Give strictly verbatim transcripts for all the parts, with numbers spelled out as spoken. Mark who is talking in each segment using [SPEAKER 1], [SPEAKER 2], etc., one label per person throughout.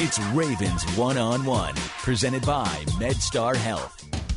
[SPEAKER 1] It's Ravens One-on-One, presented by MedStar Health.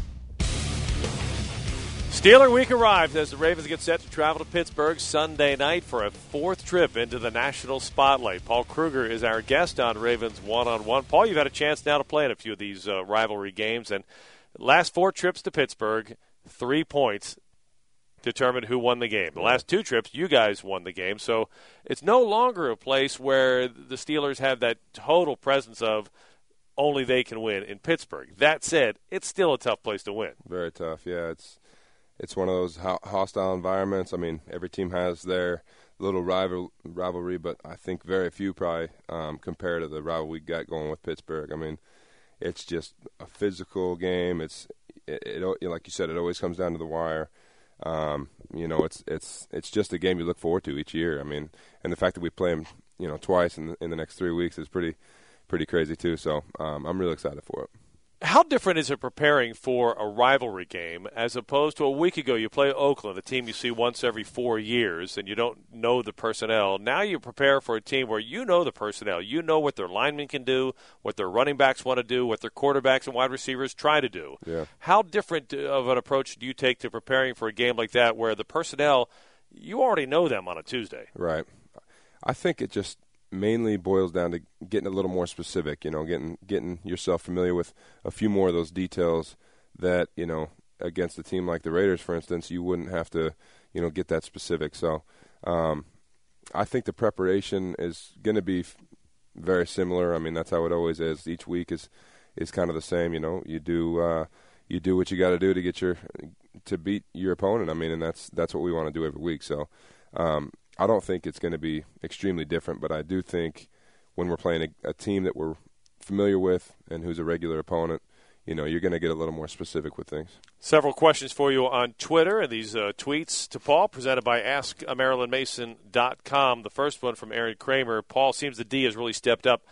[SPEAKER 2] Steeler week arrived as the Ravens get set to travel to Pittsburgh Sunday night for a fourth trip into the national spotlight. Paul Kruger is our guest on Ravens One-on-One. Paul, you've had a chance now to play in a few of these uh, rivalry games, and last four trips to Pittsburgh, three points determined who won the game. The last two trips, you guys won the game, so it's no longer a place where the Steelers have that total presence of only they can win in Pittsburgh. That said, it's still a tough place to win.
[SPEAKER 3] Very tough, yeah. It's it's one of those ho- hostile environments. I mean, every team has their little rival rivalry, but I think very few probably um, compare to the rival we got going with Pittsburgh. I mean, it's just a physical game. It's it, it like you said, it always comes down to the wire. Um, you know, it's it's it's just a game you look forward to each year. I mean, and the fact that we play them, you know, twice in the, in the next three weeks is pretty pretty crazy too. So um, I'm really excited for it.
[SPEAKER 2] How different is it preparing for a rivalry game as opposed to a week ago you play Oakland, a team you see once every four years, and you don't know the personnel? Now you prepare for a team where you know the personnel. You know what their linemen can do, what their running backs want to do, what their quarterbacks and wide receivers try to do.
[SPEAKER 3] Yeah.
[SPEAKER 2] How different of an approach do you take to preparing for a game like that where the personnel, you already know them on a Tuesday?
[SPEAKER 3] Right. I think it just mainly boils down to getting a little more specific, you know, getting getting yourself familiar with a few more of those details that, you know, against a team like the Raiders, for instance, you wouldn't have to, you know, get that specific. So um, I think the preparation is going to be f- very similar. I mean, that's how it always is. Each week is, is kind of the same, you know. You do uh, you do what you got to do to get your to beat your opponent. I mean, and that's that's what we want to do every week. So um I don't think it's going to be extremely different, but I do think when we're playing a, a team that we're familiar with and who's a regular opponent, you know, you're going to get a little more specific with things.
[SPEAKER 2] Several questions for you on Twitter, and these uh, tweets to Paul presented by ask marilyn mason dot com. The first one from Aaron Kramer. Paul, seems the D has really stepped up.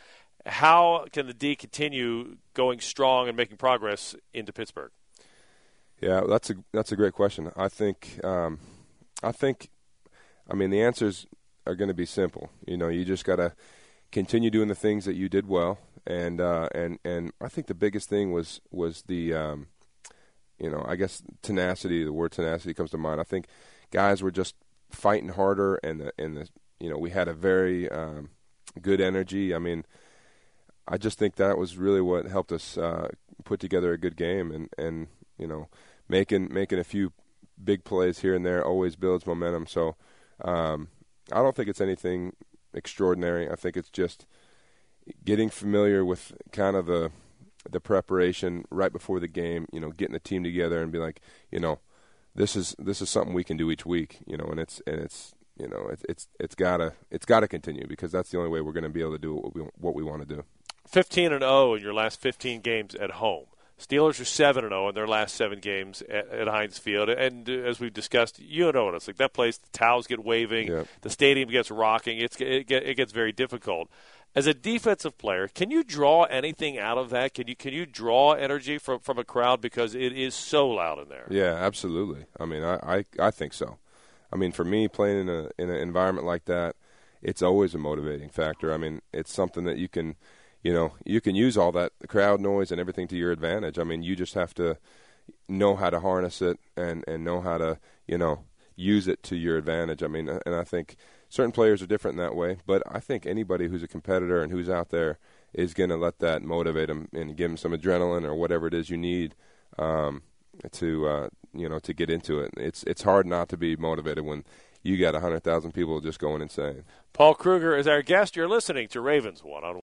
[SPEAKER 2] How can the D continue going strong and making progress into Pittsburgh?
[SPEAKER 3] Yeah, that's a that's a great question. I think um, I think. I mean, the answers are going to be simple. You know, you just got to continue doing the things that you did well, and uh, and and I think the biggest thing was was the, um, you know, I guess tenacity. The word tenacity comes to mind. I think guys were just fighting harder, and the, and the, you know, we had a very um, good energy. I mean, I just think that was really what helped us uh, put together a good game, and and you know, making making a few big plays here and there always builds momentum. So. Um, I don't think it's anything extraordinary. I think it's just getting familiar with kind of the the preparation right before the game. You know, getting the team together and be like, you know, this is this is something we can do each week. You know, and it's and it's you know it's it's it's gotta it's gotta continue because that's the only way we're going to be able to do what we what we want to do.
[SPEAKER 2] Fifteen and zero in your last fifteen games at home. Steelers are seven and zero in their last seven games at, at Heinz Field, and uh, as we've discussed, you know what it's like. That place, the towels get waving,
[SPEAKER 3] yeah.
[SPEAKER 2] The stadium gets rocking. It's it, get, it gets very difficult. As a defensive player, can you draw anything out of that? Can you can you draw energy from from a crowd because it is so loud in there?
[SPEAKER 3] Yeah, absolutely. I mean, I I, I think so. I mean, for me, playing in a in an environment like that, it's always a motivating factor. I mean, it's something that you can. You know, you can use all that crowd noise and everything to your advantage. I mean, you just have to know how to harness it and, and know how to, you know, use it to your advantage. I mean, and I think certain players are different in that way, but I think anybody who's a competitor and who's out there is going to let that motivate them and give them some adrenaline or whatever it is you need um, to, uh, you know, to get into it. It's it's hard not to be motivated when you got one hundred thousand people just going insane.
[SPEAKER 2] Paul Kruger is our guest. You're listening to Ravens One-on-One.